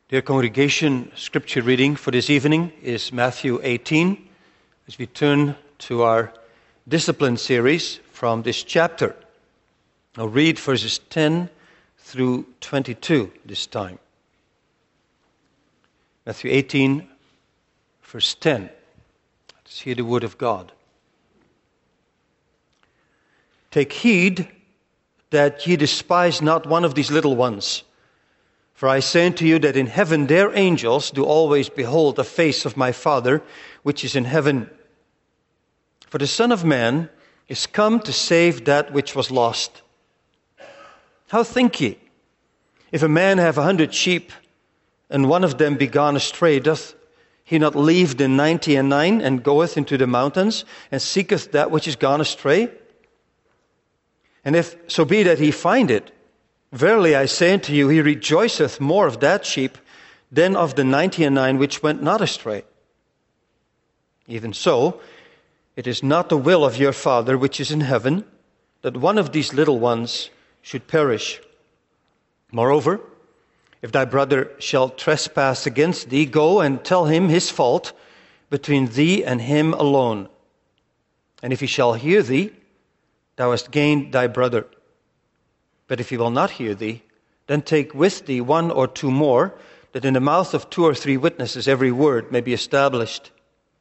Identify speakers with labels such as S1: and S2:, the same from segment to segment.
S1: Dear congregation, scripture reading for this evening is Matthew 18, as we turn to our discipline series from this chapter. I'll read verses 10 through 22 this time. Matthew 18, verse 10. Let's hear the word of God. Take heed that ye despise not one of these little ones. For I say unto you that in heaven their angels do always behold the face of my Father which is in heaven. For the Son of Man is come to save that which was lost. How think ye? If a man have 100 sheep, and one of them be gone astray, doth he not leave the 99 and goeth into the mountains, and seeketh that which is gone astray? And if so be that he find it, verily I say unto you, he rejoiceth more of that sheep than of the 99 which went not astray. Even so, it is not the will of your Father which is in heaven, that one of these little ones should perish. Moreover, if thy brother shall trespass against thee, go and tell him his fault between thee and him alone. And if he shall hear thee, thou hast gained thy brother. But if he will not hear thee, then take with thee 1 or 2 more, that in the mouth of 2 or 3 witnesses every word may be established.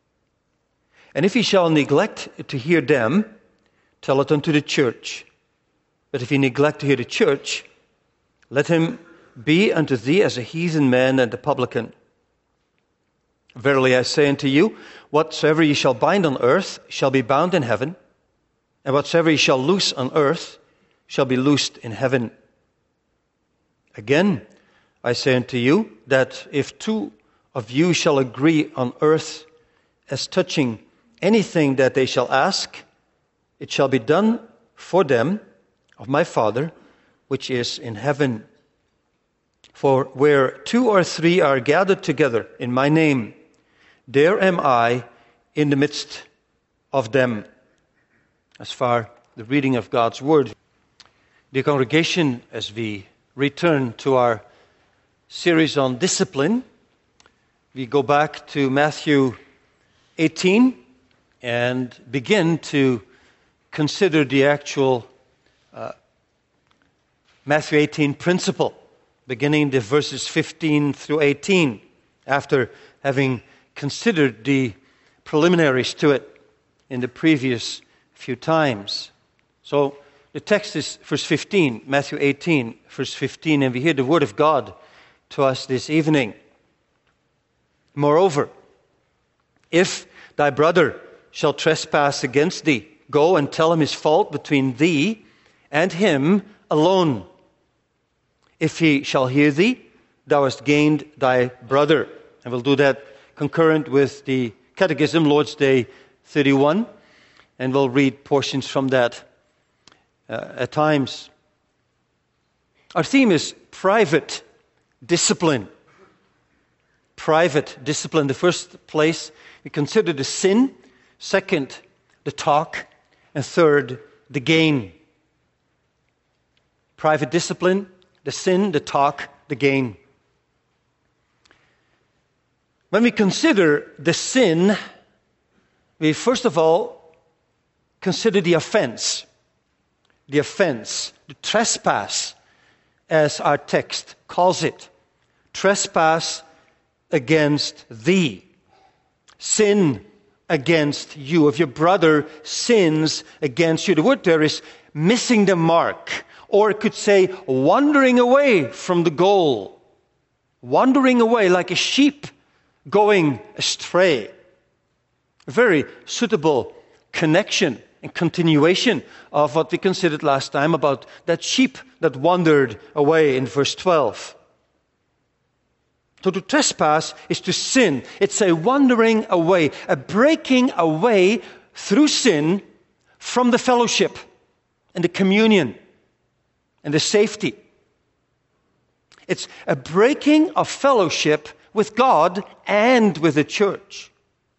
S1: And if he shall neglect to hear them, tell it unto the church. But if he neglect to hear the church, let him be unto thee as a heathen man and a publican. Verily I say unto you, whatsoever ye shall bind on earth shall be bound in heaven, and whatsoever ye shall loose on earth shall be loosed in heaven. Again, I say unto you, that if 2 of you shall agree on earth as touching anything that they shall ask, it shall be done for them of my Father, which is in heaven. For where 2 or 3 are gathered together in my name, there am I in the midst of them. As far the reading of God's word. Dear congregation, as we return to our series on discipline, we go back to Matthew 18 and begin to consider the actual Matthew 18 principle, beginning the verses 15 through 18, after having considered the preliminaries to it in the previous few times. So, the text is verse 15, Matthew 18, verse 15, and we hear the word of God to us this evening. Moreover, if thy brother shall trespass against thee, go and tell him his fault between thee and him alone. If he shall hear thee, thou hast gained thy brother. And we'll do that concurrent with the Catechism, Lord's Day 31, and we'll read portions from that at times. Our theme is private discipline. Private discipline. The first place, we consider the sin. Second, the talk. And third, the gain. Private discipline, the sin, the talk, the gain. When we consider the sin, we first of all consider the offense. The offense, the trespass, as our text calls it. Trespass against thee. Sin against you. If your brother sins against you, the word there is missing the mark. Or it could say wandering away from the goal. Wandering away like a sheep going astray. A very suitable connection and continuation of what we considered last time about that sheep that wandered away in verse 12. So to trespass is to sin. It's a wandering away, a breaking away through sin from the fellowship and the communion and the safety. It's a breaking of fellowship with God and with the church.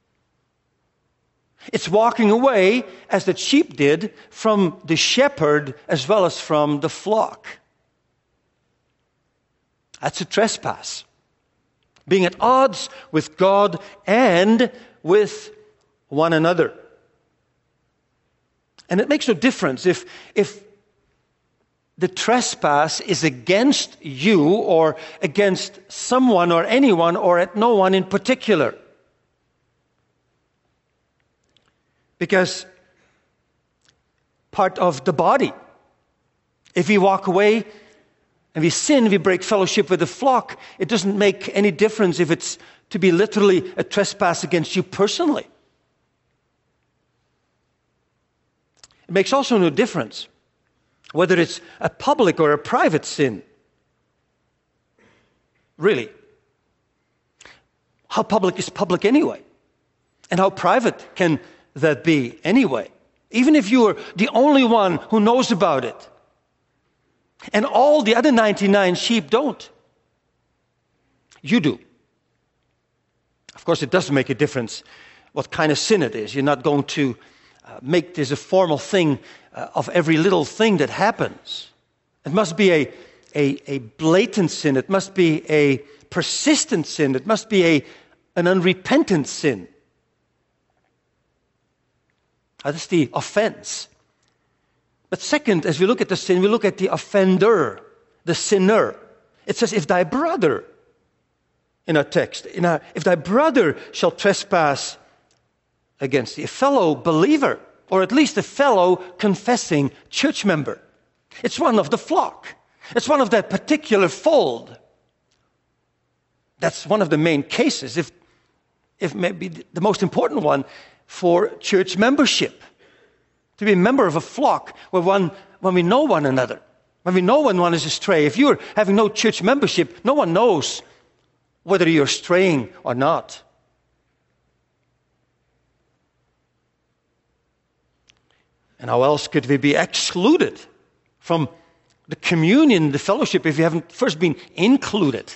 S1: It's walking away, as the sheep did, from the shepherd as well as from the flock. That's a trespass. being at odds with God and with one another. And it makes no difference if the trespass is against you or against someone or anyone or at no one in particular. Because part of the body, if we walk away and we sin, we break fellowship with the flock, it doesn't make any difference if it's to be literally a trespass against you personally. It makes also no difference whether it's a public or a private sin. Really. How public is public anyway? And how private can that be anyway? Even if you are the only one who knows about it, and all the other 99 sheep don't. You do. Of course, it does make a difference what kind of sin it is. You're not going to make this a formal thing of every little thing that happens. It must be a blatant sin. It must be a persistent sin. It must be an unrepentant sin. That's the offense. But second, as we look at the sin, we look at the offender, the sinner. It says, if thy brother, in our text, if thy brother shall trespass against thee, a fellow believer, or at least a fellow confessing church member. It's one of the flock. It's one of that particular fold. That's one of the main cases, if maybe the most important one for church membership. To be a member of a flock when we know one another, when we know when one is astray. If you're having no church membership, no one knows whether you're straying or not. And how else could we be excluded from the communion, the fellowship, if you haven't first been included?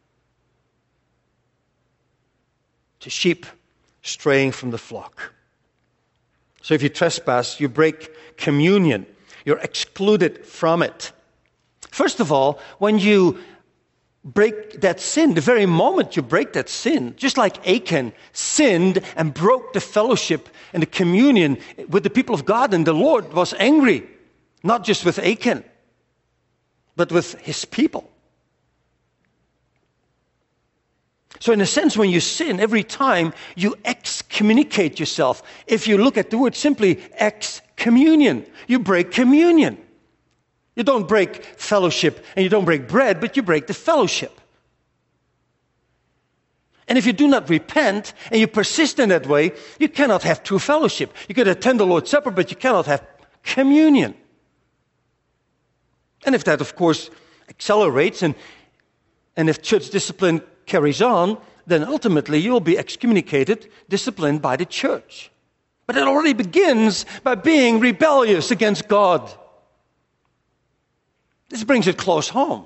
S1: To sheep straying from the flock. So if you trespass, you break communion. You're excluded from it. First of all, when you break that sin, the very moment you break that sin, just like Achan sinned and broke the fellowship and the communion with the people of God, and the Lord was angry, not just with Achan, but with his people. So in a sense, when you sin, every time you excommunicate yourself. If you look at the word simply, excommunion, you break communion. You don't break fellowship and you don't break bread, but you break the fellowship. And if you do not repent and you persist in that way, you cannot have true fellowship. You could attend the Lord's Supper, but you cannot have communion. And if that, of course, accelerates and if church discipline carries on, then ultimately you'll be excommunicated, disciplined by the church. But it already begins by being rebellious against God. This brings it close home.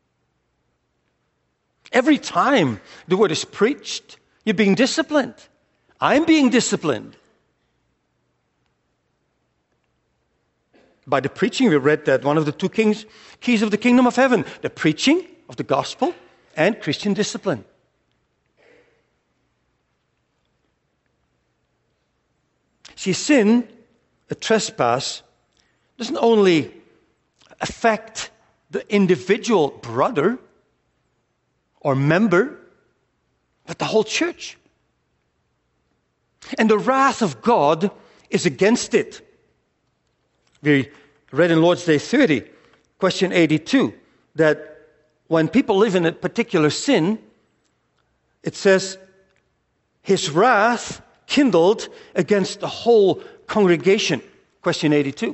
S1: Every time the word is preached, you're being disciplined. I'm being disciplined. By the preaching, we read that one of the two keys of the kingdom of heaven, the preaching of the gospel and Christian discipline. See, sin, a trespass, doesn't only affect the individual brother or member, but the whole church. And the wrath of God is against it. We read in Lord's Day 30, question 82, that when people live in a particular sin, it says, his wrath kindled against the whole congregation. Question 82.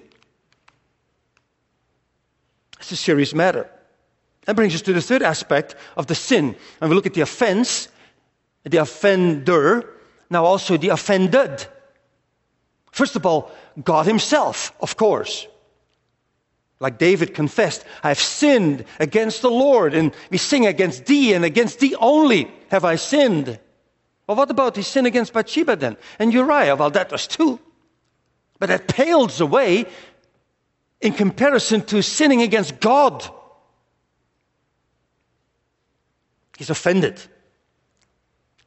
S1: It's a serious matter. That brings us to the third aspect of the sin. And we look at the offense, the offender, now also the offended. First of all, God himself, of course. Like David confessed, I have sinned against the Lord, and we sing against thee, and against thee only have I sinned. Well, what about his sin against Bathsheba then? And Uriah? Well, that was two. But that pales away in comparison to sinning against God. He's offended.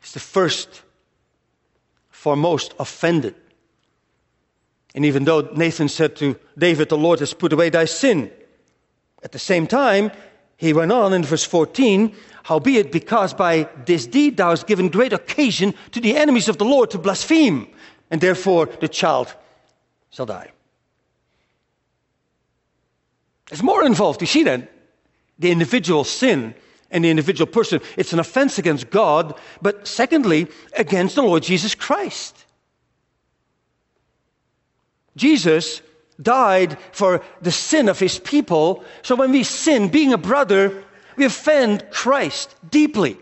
S1: is the first, foremost offended. And even though Nathan said to David, the Lord has put away thy sin, at the same time, he went on in verse 14, howbeit because by this deed thou hast given great occasion to the enemies of the Lord to blaspheme, and therefore the child shall die. There's more involved. You see that? The individual sin and the individual person. It's an offense against God, but secondly, against the Lord Jesus Christ. Jesus died for the sin of his people. So when we sin, being a brother, we offend Christ deeply.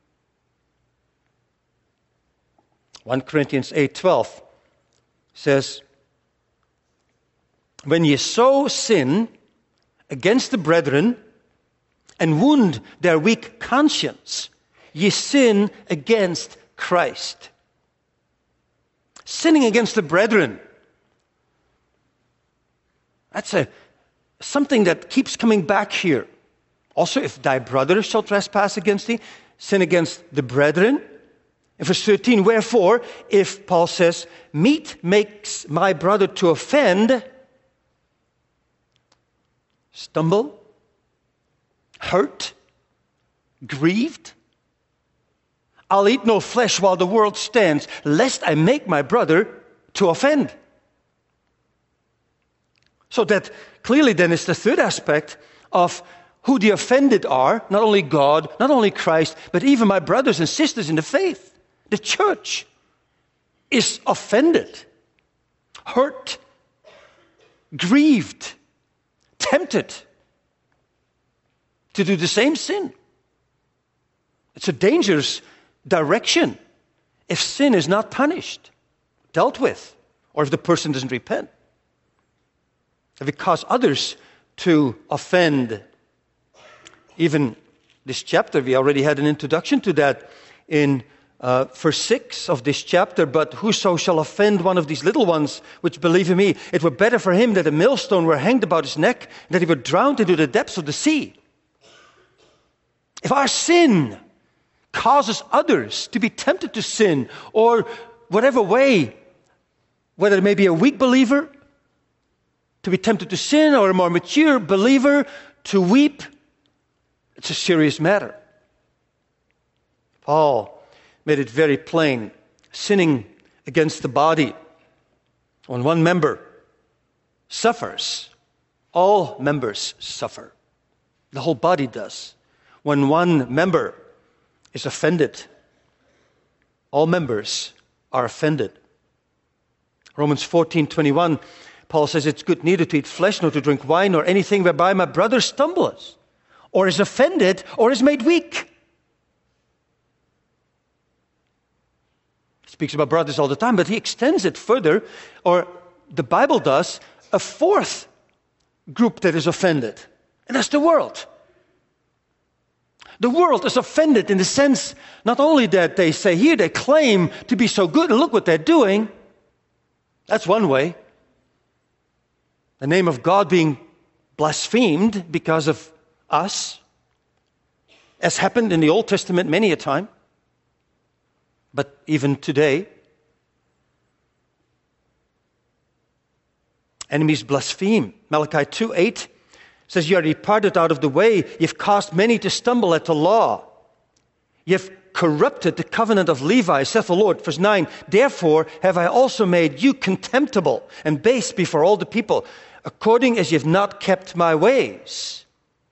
S1: 1 Corinthians 8:12 says, when ye so sin against the brethren and wound their weak conscience, ye sin against Christ. Sinning against the brethren. That's something that keeps coming back here. Also, if thy brother shall trespass against thee, sin against the brethren. In verse 13, wherefore, if Paul says, meat makes my brother to offend, stumble, hurt, grieved, I'll eat no flesh while the world stands, lest I make my brother to offend. So that clearly then is the third aspect of who the offended are, not only God, not only Christ, but even my brothers and sisters in the faith. The church is offended, hurt, grieved, tempted to do the same sin. It's a dangerous direction if sin is not punished, dealt with, or if the person doesn't repent. If it causes others to offend. Even this chapter, we already had an introduction to that in verse 6 of this chapter. But whoso shall offend one of these little ones which believe in me, it were better for him that a millstone were hanged about his neck, and that he were drowned into the depths of the sea. If our sin causes others to be tempted to sin, or whatever way, whether it may be a weak believer to be tempted to sin, or a more mature believer to weep, it's a serious matter. Paul made it very plain. Sinning against the body, when one member suffers, all members suffer. The whole body does. When one member is offended, all members are offended. Romans 14:21, Paul says, it's good neither to eat flesh, nor to drink wine, nor anything whereby my brother stumbles, or is offended, or is made weak. He speaks about brothers all the time, but he extends it further, or the Bible does, a fourth group that is offended, and that's the world. The world is offended in the sense, not only that they say here, they claim to be so good, and look what they're doing. That's one way. The name of God being blasphemed because of us, as happened in the Old Testament many a time, but even today. Enemies blaspheme. Malachi 2:8 says, you are departed out of the way, you've caused many to stumble at the law. You've corrupted the covenant of Levi, saith the Lord. Verse 9, therefore have I also made you contemptible and base before all the people, according as you've not kept my ways.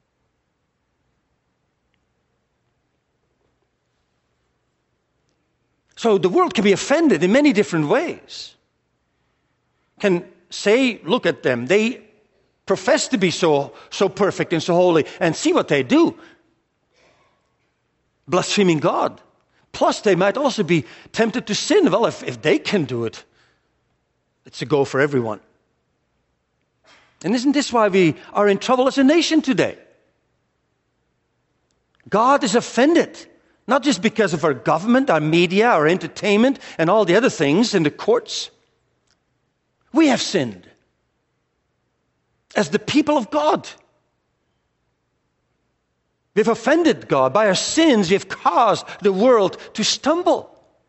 S1: So the world can be offended in many different ways. Can say, look at them, they profess to be so perfect and so holy, and see what they do. Blaspheming God. Plus, they might also be tempted to sin. Well, if they can do it, it's a go for everyone. And isn't this why we are in trouble as a nation today? God is offended, not just because of our government, our media, our entertainment, and all the other things in the courts. We have sinned as the people of God. We've offended God. By our sins, we have caused the world to stumble.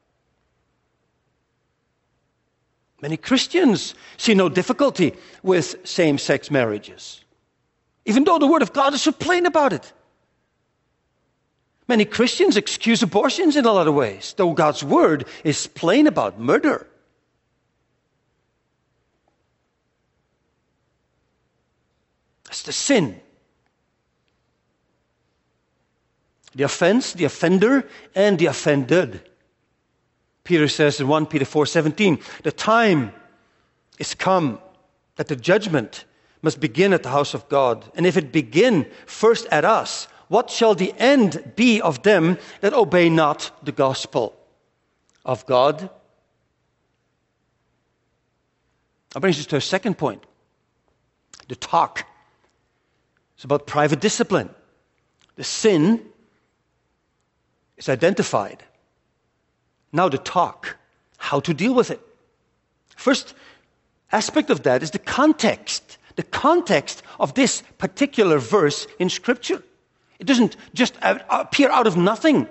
S1: Many Christians see no difficulty with same-sex marriages, even though the Word of God is so plain about it. Many Christians excuse abortions in a lot of ways, though God's Word is plain about murder. That's the sin. The offense, the offender, and the offended. Peter says in 1 Peter 4:17, the time is come that the judgment must begin at the house of God. And if it begin first at us, what shall the end be of them that obey not the gospel of God? That brings us to our second point. The talk. It's about private discipline. The sin is identified. Now the talk, how to deal with it. First aspect of that is the context of this particular verse in Scripture. It doesn't just appear out of nothing.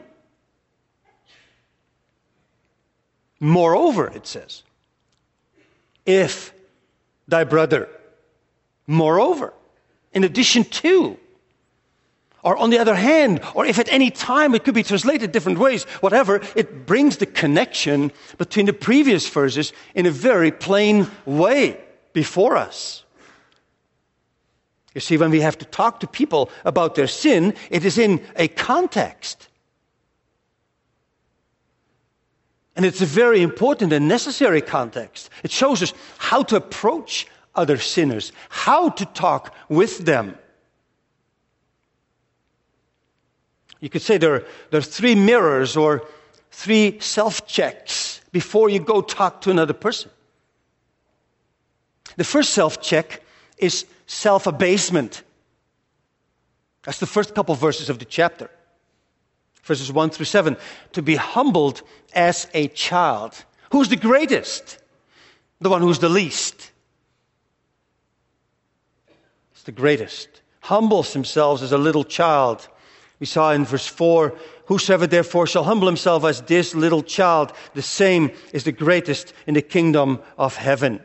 S1: Moreover, it says, if thy brother, moreover, in addition to, or on the other hand, or if at any time, it could be translated different ways, whatever, it brings the connection between the previous verses in a very plain way before us. You see, when we have to talk to people about their sin, it is in a context. And it's a very important and necessary context. It shows us how to approach other sinners, how to talk with them. You could say there are three mirrors or three self-checks before you go talk to another person. The first self-check is self-abasement. That's the first couple verses of the chapter. Verses 1 through 7. To be humbled as a child. Who's the greatest? The one who's the least. It's the greatest. Humbles himself as a little child. We saw in verse 4, whosoever therefore shall humble himself as this little child, the same is the greatest in the kingdom of heaven.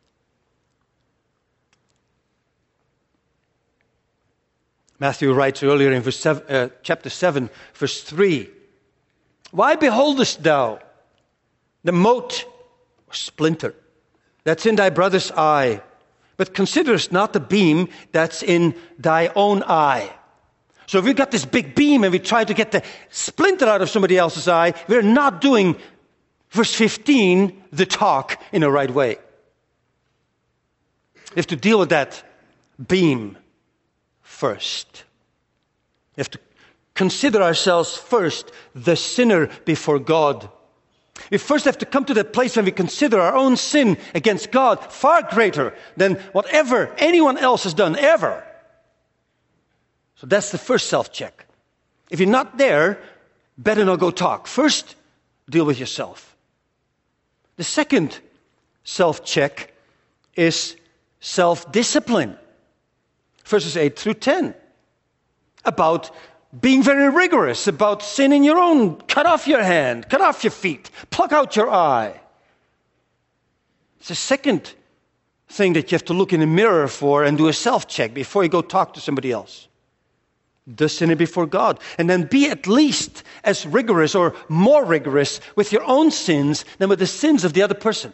S1: Matthew writes earlier in chapter 7, verse 3, why beholdest thou the mote or splinter that's in thy brother's eye, but considerest not the beam that's in thy own eye? So if we've got this big beam and we try to get the splinter out of somebody else's eye, we're not doing, verse 15, the talk in the right way. We have to deal with that beam first. We have to consider ourselves first the sinner before God. We first have to come to that place when we consider our own sin against God far greater than whatever anyone else has done ever. So that's the first self-check. If you're not there, better not go talk. First, deal with yourself. The second self-check is self-discipline. Verses 8 through 10. About being very rigorous, about sin in your own. Cut off your hand, cut off your feet, pluck out your eye. It's the second thing that you have to look in the mirror for and do a self-check before you go talk to somebody else. The sinner before God. And then be at least as rigorous or more rigorous with your own sins than with the sins of the other person.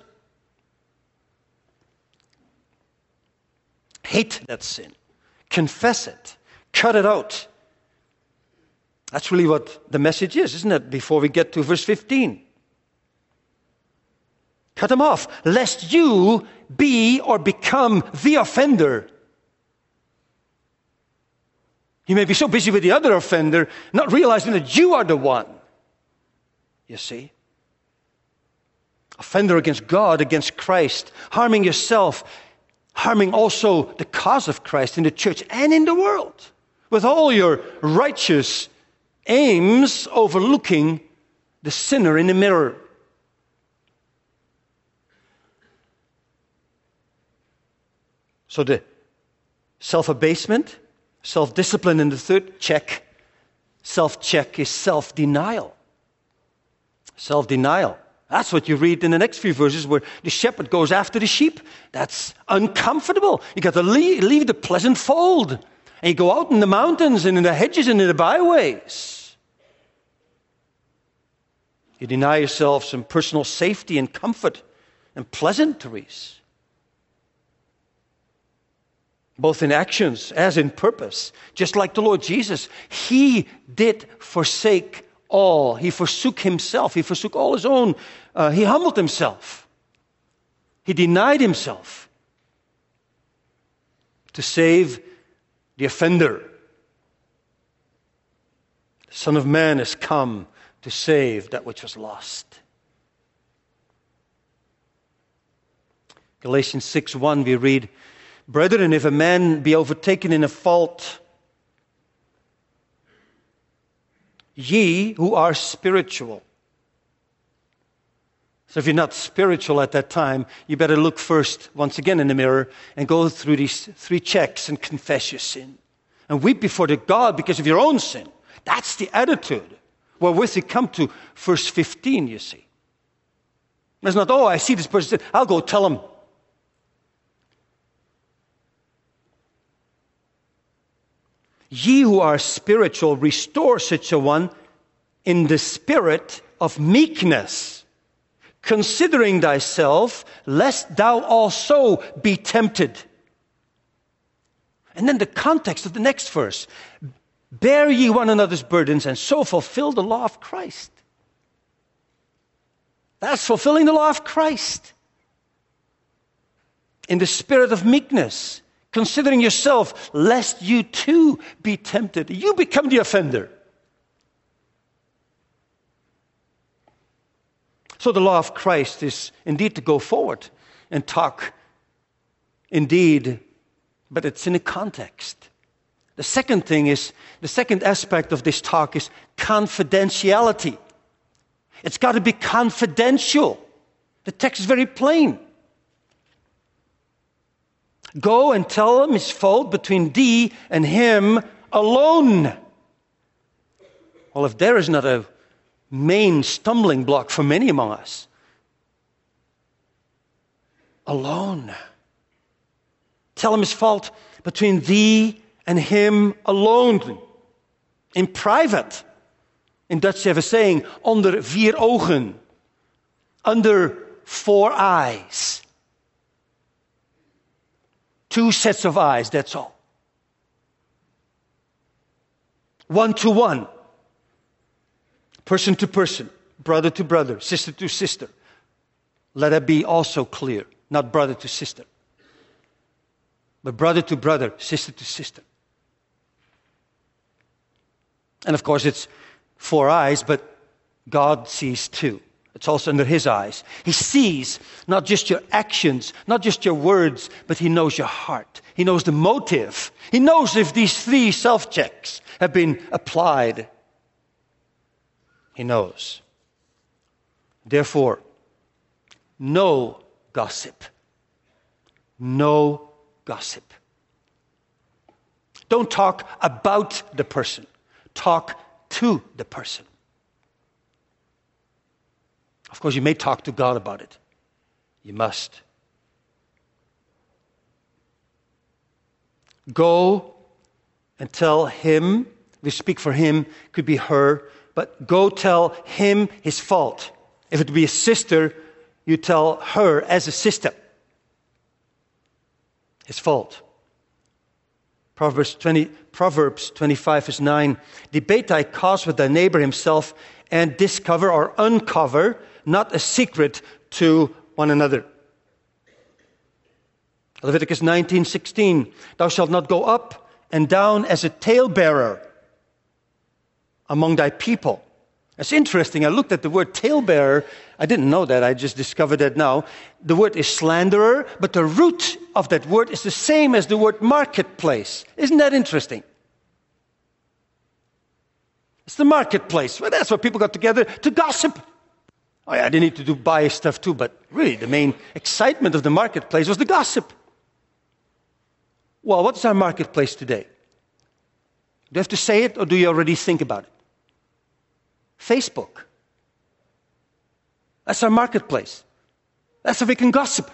S1: Hate that sin. Confess it. Cut it out. That's really what the message is, isn't it? Before we get to verse 15. Cut them off, lest you be or become the offender. You may be so busy with the other offender, not realizing that you are the one. You see? Offender against God, against Christ, harming yourself, harming also the cause of Christ in the church and in the world, with all your righteous aims overlooking the sinner in the mirror. So the self-abasement, self-discipline in the third check, self-check is self-denial. Self-denial. That's what you read in the next few verses where the shepherd goes after the sheep. That's uncomfortable. You got to leave the pleasant fold. And you go out in the mountains and in the hedges and in the byways. You deny yourself some personal safety and comfort and pleasantries. Both in actions as in purpose. Just like the Lord Jesus, He did forsake all. He forsook Himself. He forsook all His own. He humbled Himself. He denied Himself to save the offender. The Son of Man has come to save that which was lost. Galatians 6:1 we read, "Brethren, if a man be overtaken in a fault, ye who are spiritual." So if you're not spiritual at that time, you better look first, once again in the mirror, and go through these 3 checks and confess your sin. And weep before the God because of your own sin. That's the attitude. Wherewith you come to verse 15, you see. It's not, oh, I see this person, I'll go tell him. Ye who are spiritual, restore such a one in the spirit of meekness, considering thyself, lest thou also be tempted. And then the context of the next verse. Bear ye one another's burdens, and so fulfill the law of Christ. That's fulfilling the law of Christ. In the spirit of meekness, considering yourself, lest you too be tempted. You become the offender. So the law of Christ is indeed to go forward and talk indeed, but it's in a context. The second aspect of this talk is confidentiality. It's got to be confidential. The text is very plain. Go and tell him his fault between thee and him alone. Well, if there is not a main stumbling block for many among us, alone. Tell him his fault between thee and him alone. In private. In Dutch they have a saying, onder 4 ogen. Under 4 eyes. 2 sets of eyes, that's all. 1-to-1. Person to person. Brother to brother. Sister to sister. Let that be also clear. Not brother to sister. But brother to brother. Sister to sister. And of course it's 4 eyes, but God sees 2. It's also under His eyes. He sees not just your actions, not just your words, but He knows your heart. He knows the motive. He knows if these 3 self-checks have been applied. He knows. Therefore, no gossip. No gossip. Don't talk about the person. Talk to the person. Of course, you may talk to God about it. You must. Go and tell him, we speak for him, could be her, but go tell him his fault. If it be a sister, you tell her as a sister his fault. Proverbs 25 verse 9, debate thy cause with thy neighbor himself, and discover or uncover not a secret to one another. Leviticus 19:16, thou shalt not go up and down as a talebearer among thy people. It's interesting, I looked at the word talebearer, I didn't know that, I just discovered that now. The word is slanderer, but the root of that word is the same as the word marketplace. Isn't that interesting? It's the marketplace. Well, that's where people got together to gossip. Oh yeah, they need to buy stuff too, but really the main excitement of the marketplace was the gossip. Well, what's our marketplace today? Do you have to say it, or do you already think about it? Facebook. That's our marketplace. That's how we can gossip.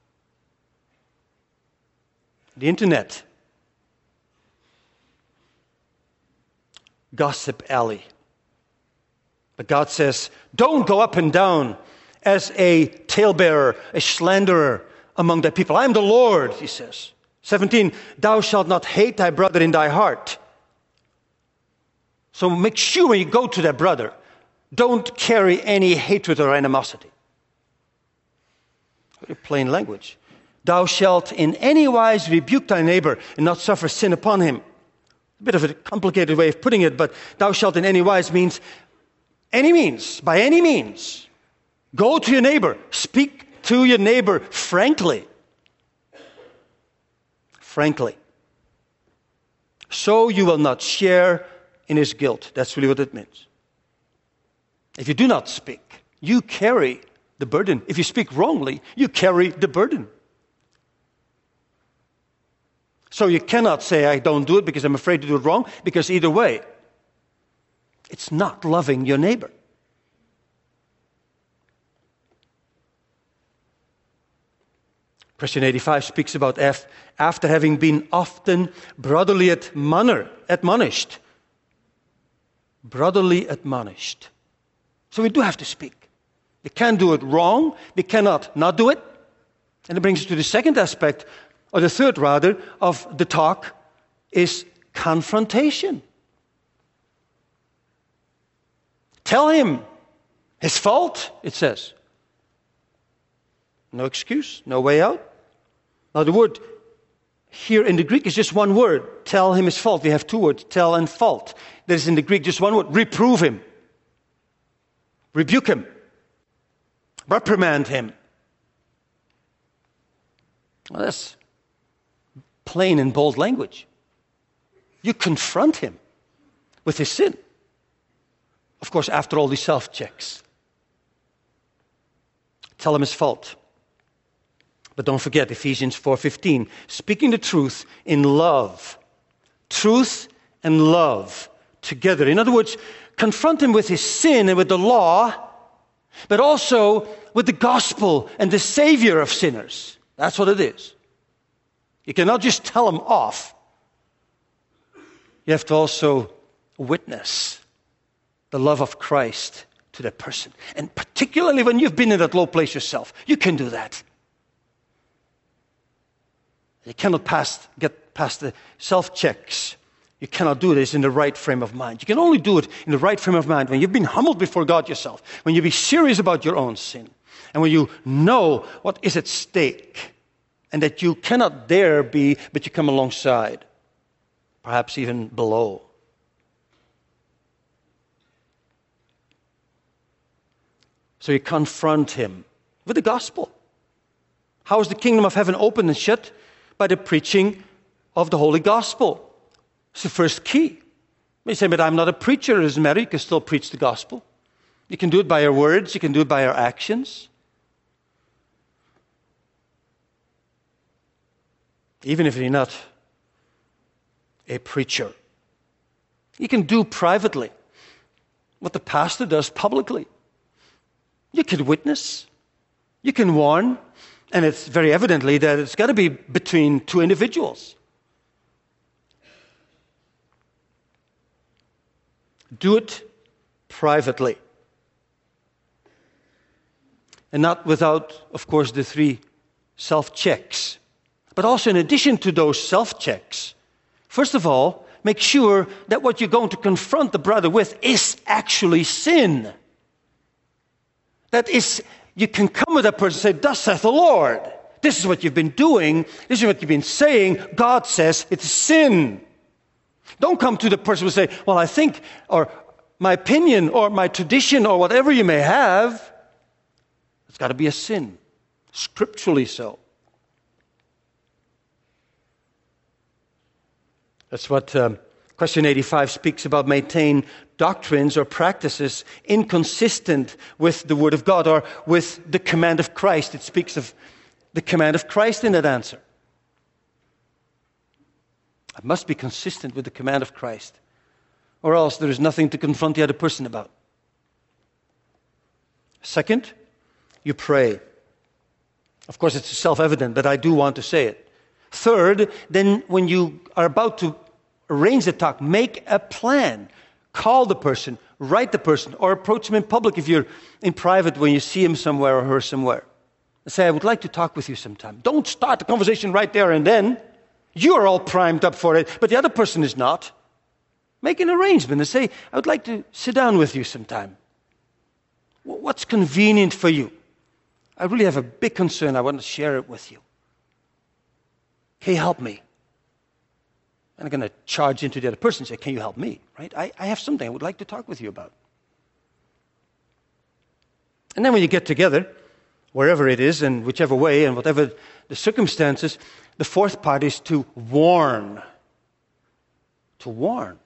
S1: The internet. Gossip alley. But God says, don't go up and down as a talebearer, a slanderer among thy people. I am the Lord, he says. 17, thou shalt not hate thy brother in thy heart. So make sure when you go to that brother, don't carry any hatred or animosity. Very plain language. Thou shalt in any wise rebuke thy neighbor and not suffer sin upon him. A bit of a complicated way of putting it, but thou shalt in any wise means any means, by any means. Go to your neighbor. Speak to your neighbor frankly. Frankly. So you will not share in his guilt. That's really what it means. If you do not speak, you carry the burden. If you speak wrongly, you carry the burden. So you cannot say, I don't do it because I'm afraid to do it wrong, because either way, it's not loving your neighbor. Question 85 speaks about after having been often brotherly admonished. Brotherly admonished. So we do have to speak. We can't do it wrong. We cannot not do it. And it brings us to the second aspect, or the third rather, of the talk, is confrontation. Tell him his fault, it says. No excuse, no way out. Now the word here in the Greek is just one word. Tell him his fault. We have two words, tell and fault. There's in the Greek just one word. Reprove him. Rebuke him. Reprimand him. Well, that's plain and bold language. You confront him with his sin. Of course, after all these self-checks. Tell him his fault. But don't forget Ephesians 4:15. Speaking the truth in love. Truth and love together. In other words, confront him with his sin and with the law, but also with the gospel and the Savior of sinners. That's what it is. You cannot just tell him off. You have to also witness the love of Christ to that person. And particularly when you've been in that low place yourself, you can do that. You cannot get past the self-checks. You cannot do this in the right frame of mind. You can only do it in the right frame of mind when you've been humbled before God yourself, when you be serious about your own sin, and when you know what is at stake, and that you cannot dare be, but you come alongside, perhaps even below. So you confront him with the gospel. How is the kingdom of heaven opened and shut? By the preaching of the Holy Gospel. It's the first key. You say, but I'm not a preacher. It doesn't matter. You can still preach the gospel. You can do it by your words. You can do it by your actions. Even if you're not a preacher. You can do privately what the pastor does publicly. You can witness. You can warn. And it's very evidently that it's got to be between two individuals. Do it privately. And not without, of course, the three self-checks. But also in addition to those self-checks, first of all, make sure that what you're going to confront the brother with is actually sin. That is, you can come with that person and say, thus saith the Lord. This is what you've been doing. This is what you've been saying. God says it's sin. Don't come to the person and say, well, I think, or my opinion, or my tradition, or whatever you may have. It's got to be a sin. Scripturally so. That's what question 85 speaks about. Maintain doctrines or practices inconsistent with the Word of God or with the command of Christ. It speaks of the command of Christ in that answer. It must be consistent with the command of Christ, or else there is nothing to confront the other person about. Second, you pray. Of course, it's self-evident, but I do want to say it. Third, then when you are about to arrange the talk, make a plan. Call the person, write the person, or approach him in public if you're in private when you see him somewhere or her somewhere. And say, I would like to talk with you sometime. Don't start the conversation right there and then. You're all primed up for it, but the other person is not. Make an arrangement and say, I would like to sit down with you sometime. What's convenient for you? I really have a big concern. I want to share it with you. Can you help me? And I'm going to charge into the other person and say, can you help me? Right? I have something I would like to talk with you about. And then when you get together, wherever it is and whichever way and whatever the circumstances, the fourth part is to warn. To warn.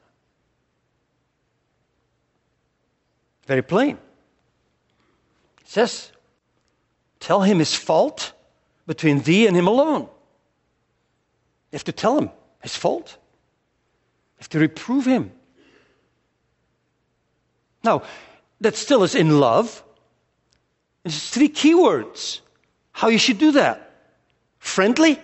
S1: Very plain. It says, tell him his fault between thee and him alone. You have to tell him his fault. You have to reprove him. Now, that still is in love. There's three key words. How you should do that. Friendly,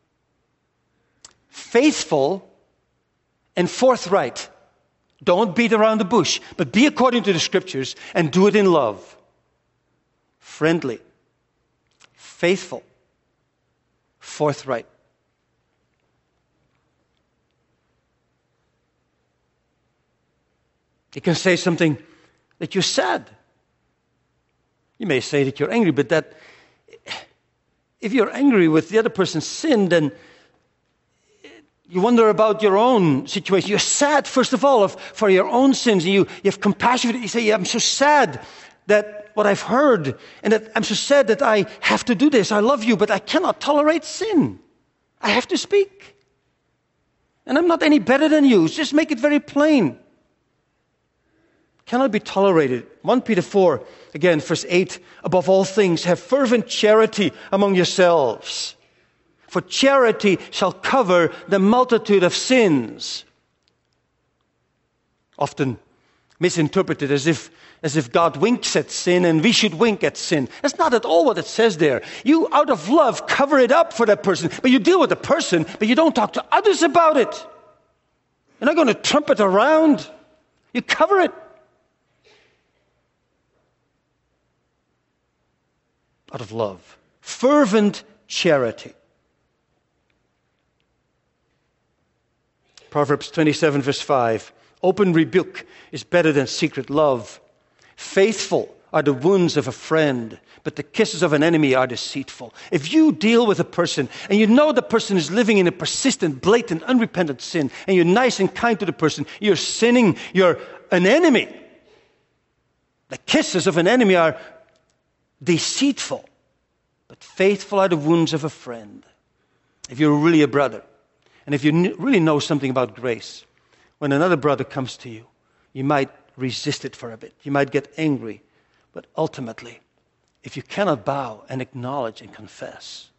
S1: faithful, and forthright. Don't beat around the bush, but be according to the Scriptures and do it in love. Friendly, faithful, forthright. You can say something that you're sad. You may say that you're angry, but that if you're angry with the other person's sin, then you wonder about your own situation. You're sad, first of all, for your own sins. And you have compassion. You say, I'm so sad that what I've heard, and that I'm so sad that I have to do this. I love you, but I cannot tolerate sin. I have to speak. And I'm not any better than you. Just make it very plain. Cannot be tolerated. 1 Peter 4, again, verse 8, above all things, have fervent charity among yourselves. For charity shall cover the multitude of sins. Often misinterpreted as if God winks at sin and we should wink at sin. That's not at all what it says there. You, out of love, cover it up for that person. But you deal with the person, but you don't talk to others about it. You're not going to trumpet around. You cover it. Out of love. Fervent charity. Proverbs 27, verse 5. Open rebuke is better than secret love. Faithful are the wounds of a friend, but the kisses of an enemy are deceitful. If you deal with a person and you know the person is living in a persistent, blatant, unrepentant sin, and you're nice and kind to the person, you're sinning, you're an enemy. The kisses of an enemy are deceitful, but faithful are the wounds of a friend. If you're really a brother, and if you really know something about grace, when another brother comes to you, you might resist it for a bit. You might get angry. But ultimately, if you cannot bow and acknowledge and confess,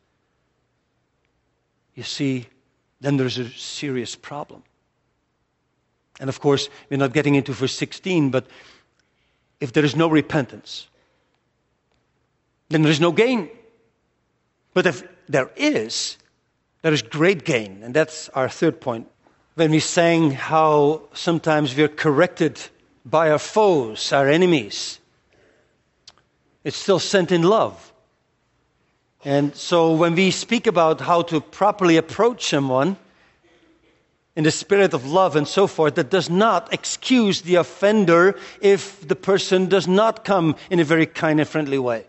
S1: you see, then there's a serious problem. And of course, we're not getting into verse 16, but if there is no repentance, then there is no gain. But if there is great gain. And that's our third point. When we sang how sometimes we're corrected by our foes, our enemies, it's still sent in love. And so when we speak about how to properly approach someone in the spirit of love and so forth, that does not excuse the offender if the person does not come in a very kind and friendly way.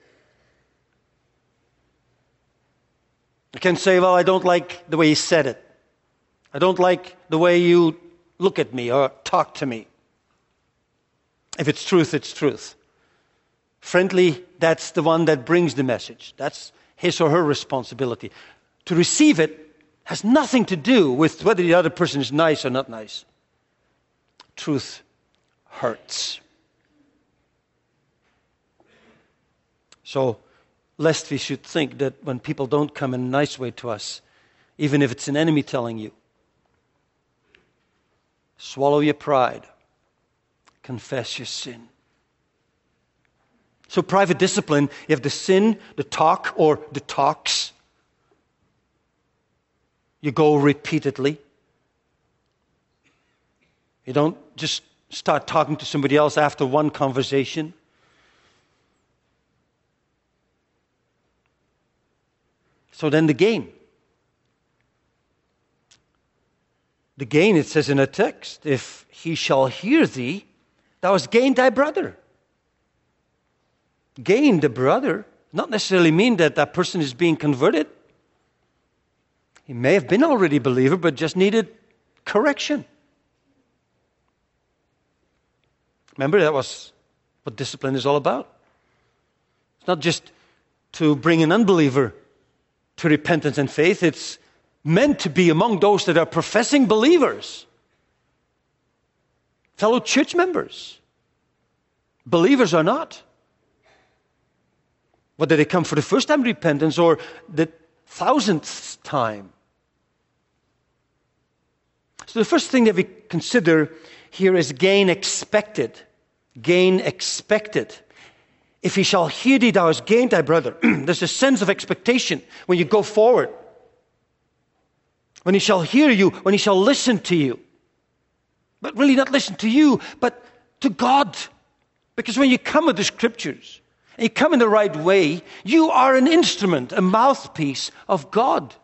S1: I can say, well, I don't like the way he said it. I don't like the way you look at me or talk to me. If it's truth, it's truth. Friendly, that's the one that brings the message. That's his or her responsibility. To receive it has nothing to do with whether the other person is nice or not nice. Truth hurts. So, lest we should think that when people don't come in a nice way to us, even if it's an enemy telling you, swallow your pride, confess your sin. So private discipline, you have the sin, the talk, or the talks. You go repeatedly. You don't just start talking to somebody else after one conversation. So then the gain. The gain, it says in a text, if he shall hear thee, thou hast gained thy brother. Gain the brother, not necessarily mean that that person is being converted. He may have been already a believer, but just needed correction. Remember, that was what discipline is all about. It's not just to bring an unbeliever to repentance and faith. It's meant to be among those that are professing believers, fellow church members, believers or not. Whether they come for the first time repentance or the 1,000th time. So the first thing that we consider here is gain expected. Gain expected. If he shall hear thee, thou hast gained thy brother. There's a sense of expectation when you go forward. When he shall hear you, when he shall listen to you. But really not listen to you, but to God. Because when you come with the scriptures, and you come in the right way, you are an instrument, a mouthpiece of God.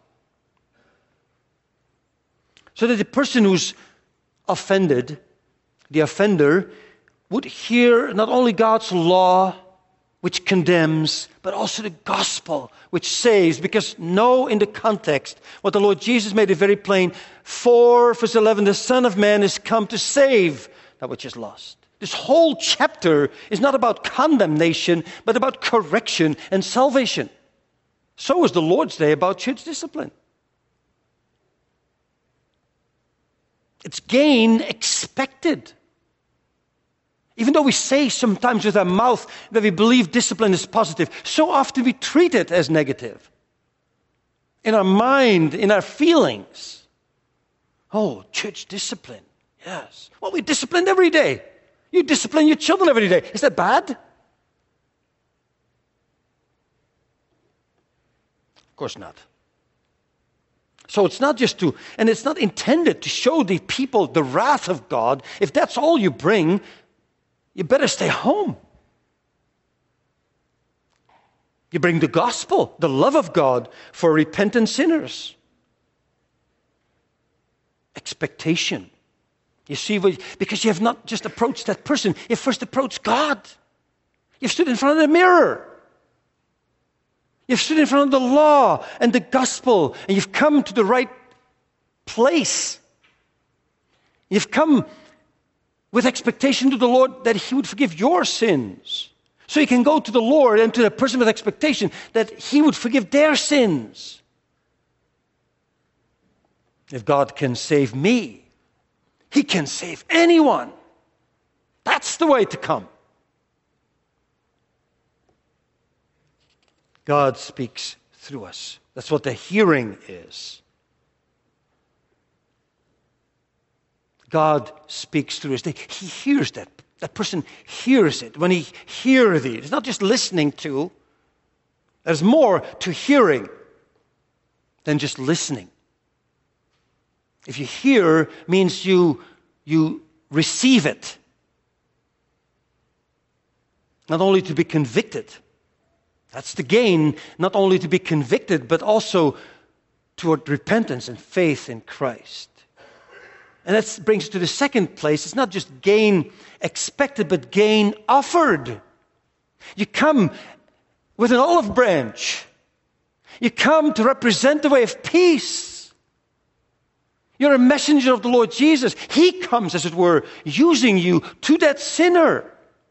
S1: So that the person who's offended, the offender, would hear not only God's law, which condemns, but also the gospel, which saves. Because know in the context what the Lord Jesus made it very plain. 4 verse 11, the Son of Man is come to save that which is lost. This whole chapter is not about condemnation, but about correction and salvation. So is the Lord's Day about church discipline. It's gain expected. Even though we say sometimes with our mouth that we believe discipline is positive, so often we treat it as negative. In our mind, in our feelings. Oh, church discipline. Yes. Well, we discipline every day. You discipline your children every day. Is that bad? Of course not. So it's not just to, and it's not intended to show the people the wrath of God. If that's all you bring, you better stay home. You bring the gospel, the love of God for repentant sinners. Expectation. You see, because you have not just approached that person, you first approached God. You've stood in front of the mirror. You've stood in front of the law and the gospel, and you've come to the right place. You've come with expectation to the Lord that He would forgive your sins. So you can go to the Lord and to the person with expectation that He would forgive their sins. If God can save me, He can save anyone. That's the way to come. God speaks through us. That's what the hearing is. God speaks through us. He hears that. That person hears it. When he hears thee, it's not just listening to. There's more to hearing than just listening. If you hear, means you receive it. Not only to be convicted. That's the gain, not only to be convicted, but also toward repentance and faith in Christ. And that brings us to the second place. It's not just gain expected, but gain offered. You come with an olive branch. You come to represent the way of peace. You're a messenger of the Lord Jesus. He comes, as it were, using you to that sinner.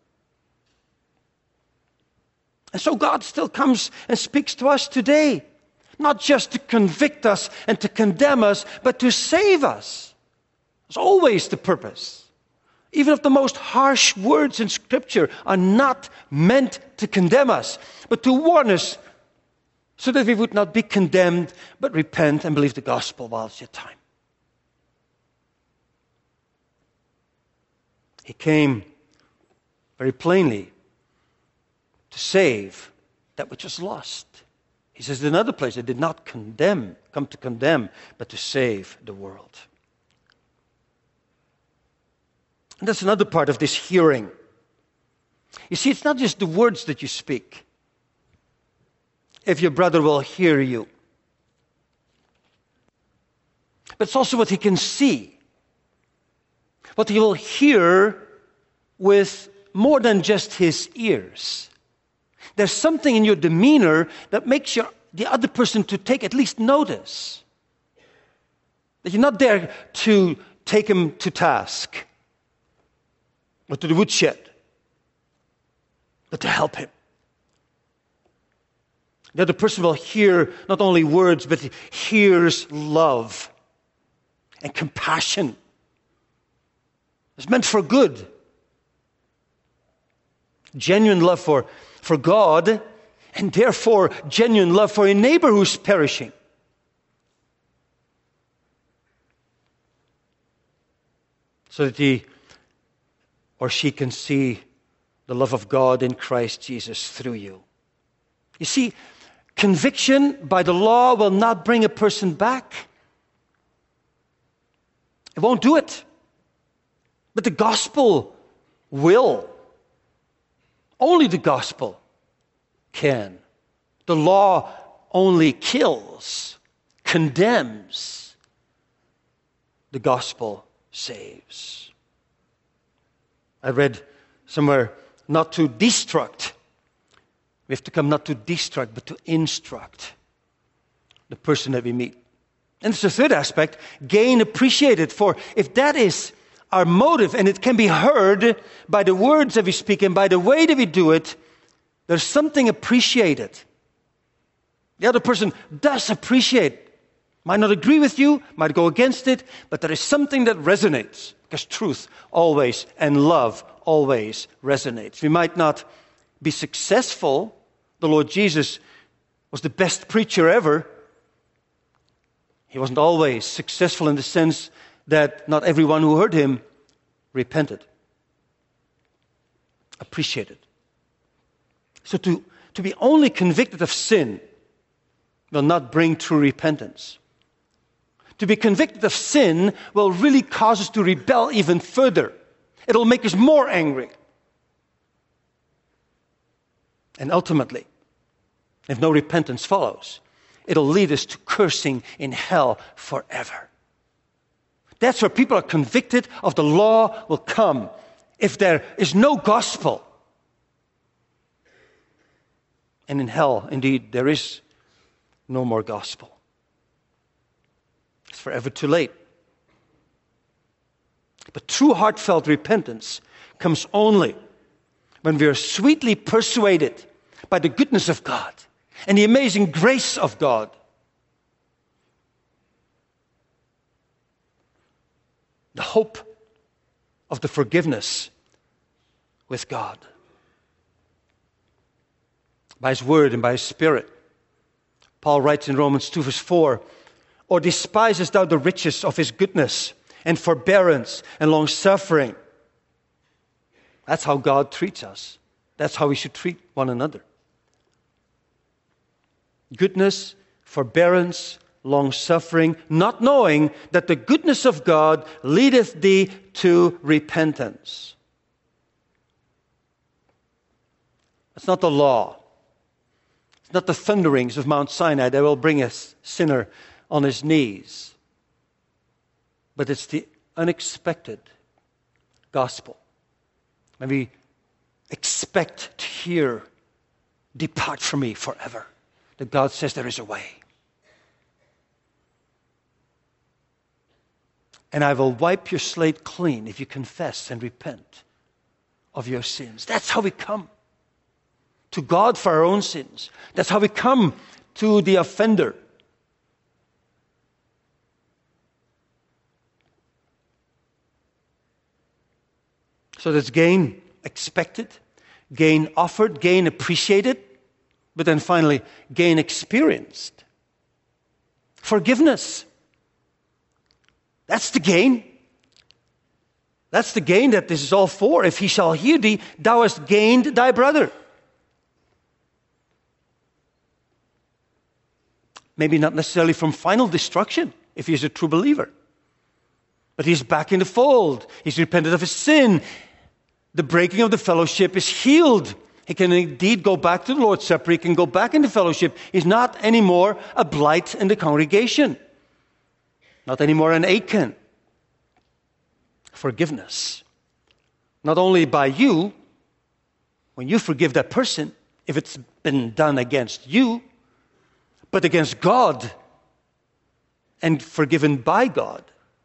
S1: And so God still comes and speaks to us today. Not just to convict us and to condemn us, but to save us. It's always the purpose. Even if the most harsh words in Scripture are not meant to condemn us, but to warn us so that we would not be condemned, but repent and believe the gospel while it's yet time. He came very plainly to to save that which was lost. He says in another place, I did not come to condemn, but to save the world. And that's another part of this hearing. You see, it's not just the words that you speak. If your brother will hear you. But it's also what he can see. What he will hear with more than just his ears. There's something in your demeanor that makes the other person to take at least notice. That you're not there to take him to task or to the woodshed, but to help him. The other person will hear not only words, but he hears love and compassion. It's meant for good. Genuine love for God, and therefore genuine love for a neighbor who's perishing. So that he or she can see the love of God in Christ Jesus through you. You see, conviction by the law will not bring a person back. It won't do it. But the gospel will. Only the gospel can. The law only kills, condemns. The gospel saves. I read somewhere, not to destruct. We have to come not to destruct, but to instruct the person that we meet. And it's the third aspect, gain appreciated. For if that is our motive, and it can be heard by the words that we speak and by the way that we do it, there's something appreciated. The other person does appreciate. Might not agree with you, might go against it, but there is something that resonates. Because truth always and love always resonates. We might not be successful. The Lord Jesus was the best preacher ever. He wasn't always successful in the sense that not everyone who heard him repented. Appreciated. So to be only convicted of sin will not bring true repentance. To be convicted of sin will really cause us to rebel even further. It'll make us more angry. And ultimately, if no repentance follows, it'll lead us to cursing in hell forever. That's where people are convicted of the law will come. If there is no gospel. And in hell, indeed, there is no more gospel. It's forever too late. But true heartfelt repentance comes only when we are sweetly persuaded by the goodness of God and the amazing grace of God. The hope of the forgiveness with God. By His Word and by His Spirit. Paul writes in Romans 2 verse 4, or despisest thou the riches of His goodness and forbearance and long-suffering? That's how God treats us. That's how we should treat one another. Goodness, forbearance, long-suffering, not knowing that the goodness of God leadeth thee to repentance. It's not the law. It's not the thunderings of Mount Sinai that will bring a sinner on his knees. But it's the unexpected gospel. When we expect to hear, depart from me forever. That God says there is a way. And I will wipe your slate clean if you confess and repent of your sins. That's how we come to God for our own sins. That's how we come to the offender. So there's gain expected, gain offered, gain appreciated, but then finally, gain experienced. Forgiveness. That's the gain. That's the gain that this is all for. If he shall hear thee, thou hast gained thy brother. Maybe not necessarily from final destruction, if he's a true believer. But he's back in the fold. He's repented of his sin. The breaking of the fellowship is healed. He can indeed go back to the Lord's Supper. He can go back into fellowship. He's not anymore a blight in the congregation. Not anymore an Achan. Forgiveness. Not only by you, when you forgive that person, if it's been done against you, but against God and forgiven by God.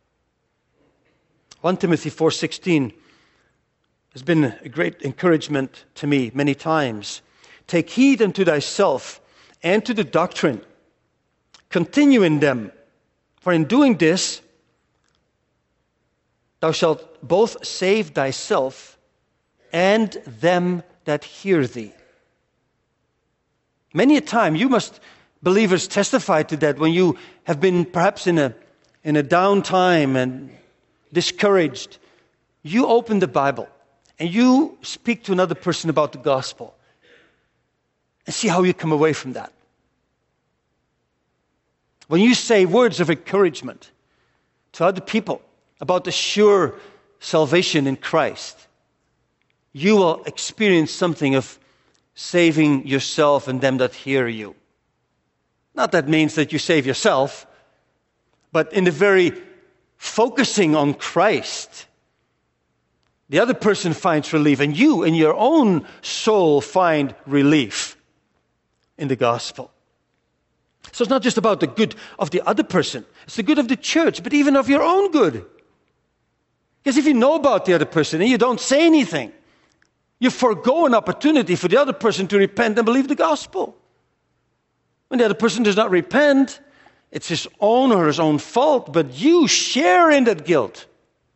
S1: 1 Timothy 4:16 has been a great encouragement to me many times. Take heed unto thyself and to the doctrine. Continue in them, for in doing this, thou shalt both save thyself and them that hear thee. Many a time, believers testify to that when you have been perhaps in a down time and discouraged. You open the Bible and you speak to another person about the gospel and see how you come away from that. When you say words of encouragement to other people about the sure salvation in Christ, you will experience something of saving yourself and them that hear you. Not that means that you save yourself, but in the very focusing on Christ, the other person finds relief, and you in your own soul find relief in the gospel. So it's not just about the good of the other person, it's the good of the church, but even of your own good. Because if you know about the other person and you don't say anything, you forego an opportunity for the other person to repent and believe the gospel. When the other person does not repent, it's his own or his own fault, but you share in that guilt.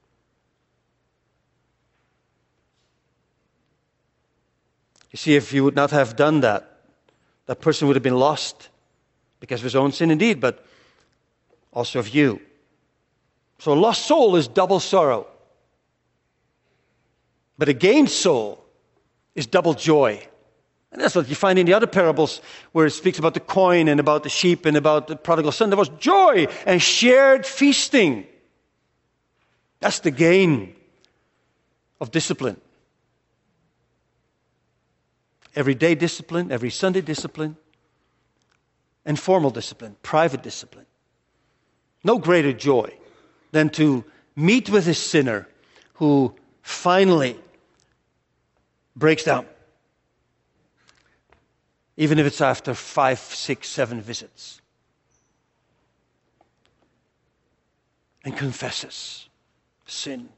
S1: You see, if you would not have done that, that person would have been lost because of his own sin indeed, but also of you. So a lost soul is double sorrow. But a gained soul is double joy. And that's what you find in the other parables where it speaks about the coin and about the sheep and about the prodigal son. There was joy and shared feasting. That's the gain of discipline. Everyday discipline, every Sunday discipline, and formal discipline, private discipline. No greater joy than to meet with a sinner who finally breaks down. Even if it's after 5, 6, 7 visits. And confesses sin.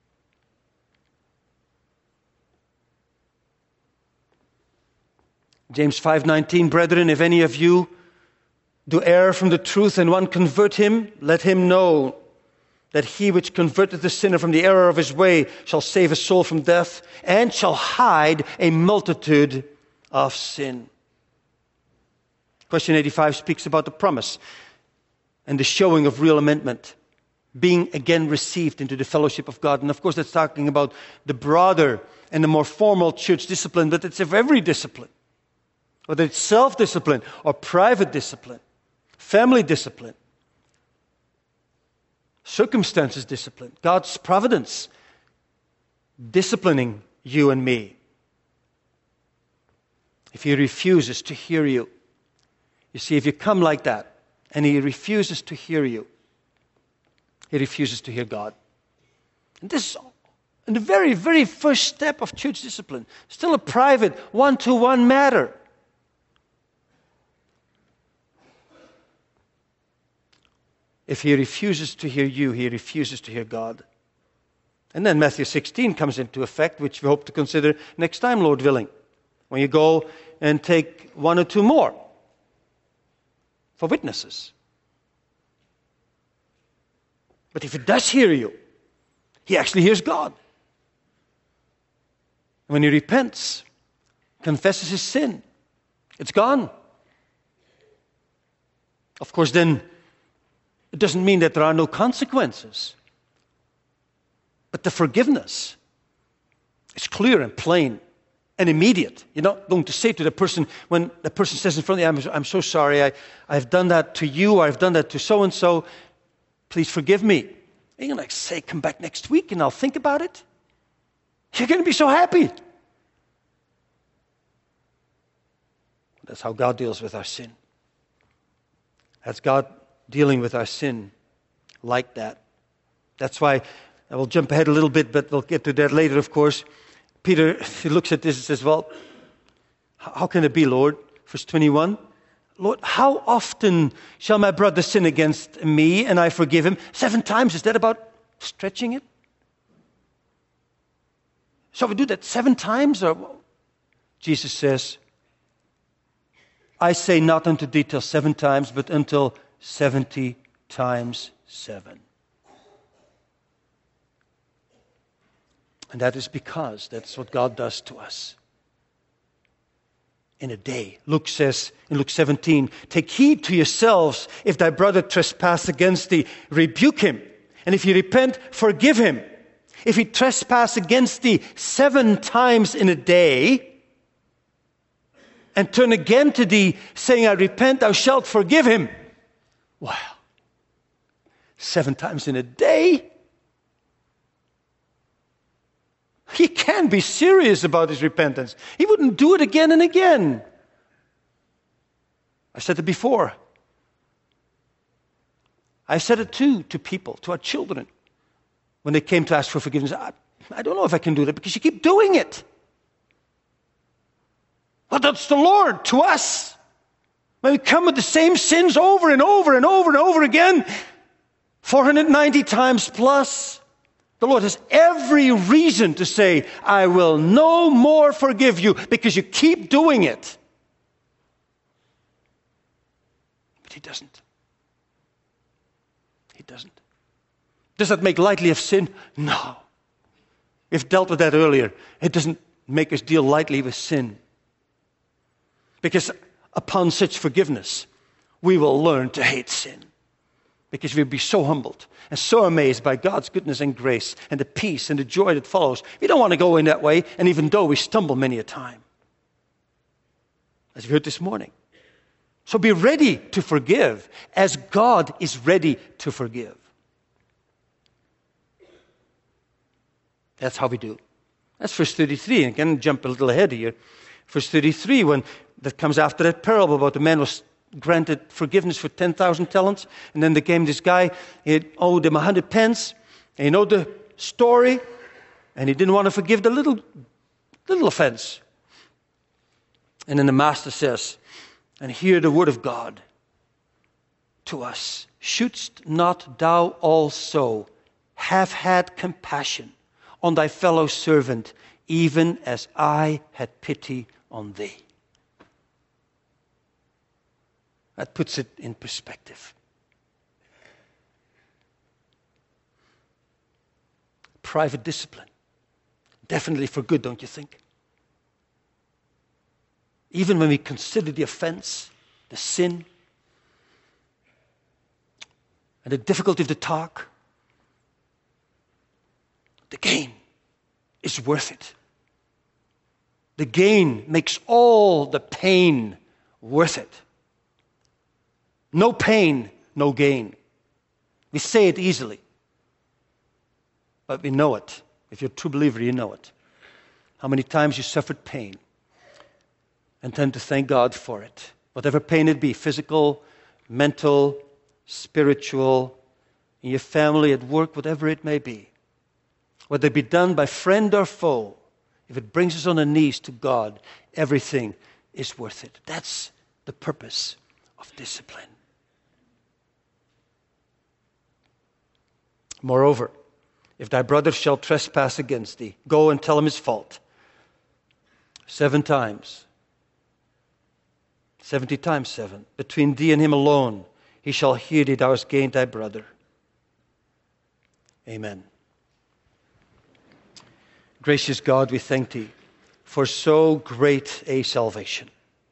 S1: James 5:19, brethren, if any of you do err from the truth and one convert him, let him know that he which converteth the sinner from the error of his way shall save his soul from death and shall hide a multitude of sin. Question 85 speaks about the promise and the showing of real amendment, being again received into the fellowship of God. And of course that's talking about the broader and the more formal church discipline, but it's of every discipline. Whether it's self-discipline or private discipline, family discipline, circumstances discipline, God's providence disciplining you and me. If he refuses to hear you, you see, if you come like that and he refuses to hear you, he refuses to hear God. And this is in the very, very first step of church discipline. Still a private, one-to-one matter. If he refuses to hear you, he refuses to hear God. And then Matthew 16 comes into effect, which we hope to consider next time, Lord willing, when you go and take 1 or 2 more for witnesses. But if he does hear you, he actually hears God. When he repents, confesses his sin, it's gone. Of course, then it doesn't mean that there are no consequences. But the forgiveness is clear and plain. and immediate. You're not going to say to the person, when the person says in front of you, I'm so sorry, I've done that to you, or I've done that to so-and-so, please forgive me. You're going to say, come back next week and I'll think about it. You're going to be so happy. That's how God deals with our sin. That's God dealing with our sin like that. That's why, I will jump ahead a little bit, but we'll get to that later, of course. Peter, he looks at this and says, well, how can it be, Lord? Verse 21, Lord, how often shall my brother sin against me and I forgive him? 7 times, is that about stretching it? Shall we do that 7 times? Or Jesus says, I say not unto thee till 7 times, but until 70 times 7. And that is because that's what God does to us. In a day. Luke says in Luke 17, take heed to yourselves. If thy brother trespass against thee, rebuke him. And if he repent, forgive him. If he trespass against thee 7 times in a day, and turn again to thee, saying, I repent, thou shalt forgive him. Wow. 7 times in a day? He can be serious about his repentance. He wouldn't do it again and again. I said it before. I said it too to people, to our children, when they came to ask for forgiveness. I don't know if I can do that because you keep doing it. Well, that's the Lord to us. When we come with the same sins over and over and over and over again, 490 times plus, the Lord has every reason to say, I will no more forgive you because you keep doing it. But He doesn't. He doesn't. Does that make lightly of sin? No. We've dealt with that earlier. It doesn't make us deal lightly with sin. Because upon such forgiveness, we will learn to hate sin. Because we'll be so humbled and so amazed by God's goodness and grace and the peace and the joy that follows. We don't want to go in that way, and even though we stumble many a time. As we heard this morning. So be ready to forgive as God is ready to forgive. That's how we do. That's verse 33. And again, jump a little ahead here. Verse 33, when that comes after that parable about the man was granted forgiveness for 10,000 talents. And then there came this guy, he owed him 100 pence. And you know the story. And he didn't want to forgive the little offense. And then the master says, and hear the word of God to us. Shouldst not thou also have had compassion on thy fellow servant, even as I had pity on thee? That puts it in perspective. Private discipline. Definitely for good, don't you think? Even when we consider the offense, the sin, and the difficulty of the talk, the gain is worth it. The gain makes all the pain worth it. No pain, no gain. We say it easily, but we know it. If you're a true believer, you know it. How many times you suffered pain and tend to thank God for it. Whatever pain it be, physical, mental, spiritual, in your family, at work, whatever it may be. Whether it be done by friend or foe, if it brings us on our knees to God, everything is worth it. That's the purpose of discipline. Moreover, if thy brother shall trespass against thee, go and tell him his fault 7 times. 70 times 7. Between thee and him alone, he shall hear thee, thou hast gained thy brother. Amen. Gracious God, we thank thee for so great a salvation.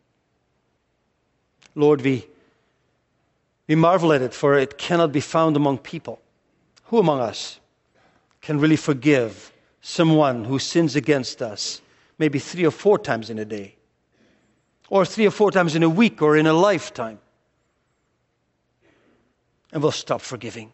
S1: Lord, we marvel at it, for it cannot be found among people. Who among us can really forgive someone who sins against us maybe 3 or 4 times in a day, or 3 or 4 times in a week or in a lifetime. And we'll stop forgiving.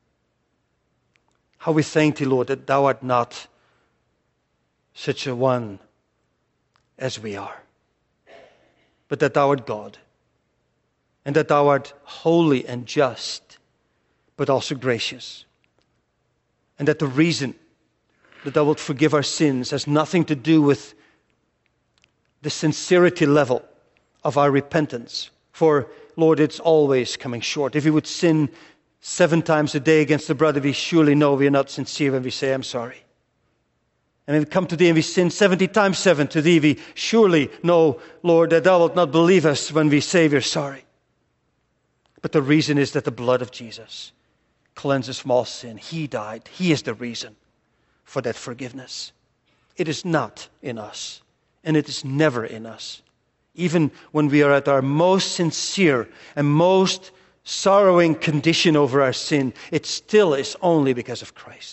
S1: How we thank Thee, Lord, that Thou art not such a one as we are, but that Thou art God, and that Thou art holy and just, but also gracious. And that the reason that Thou wilt forgive our sins has nothing to do with the sincerity level of our repentance. For, Lord, it's always coming short. If we would sin 7 times a day against a brother, we surely know we are not sincere when we say, I'm sorry. And if we come to Thee and we sin 70 times 7 to Thee, we surely know, Lord, that Thou wilt not believe us when we say we're sorry. But the reason is that the blood of Jesus cleanses from all sin. He died. He is the reason for that forgiveness. It is not in us, and it is never in us. Even when we are at our most sincere and most sorrowing condition over our sin, it still is only because of Christ.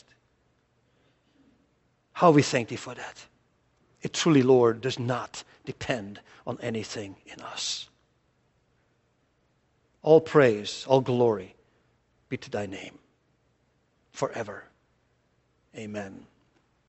S1: How we thank Thee for that. It truly, Lord, does not depend on anything in us. All praise, all glory be to Thy name forever. Amen.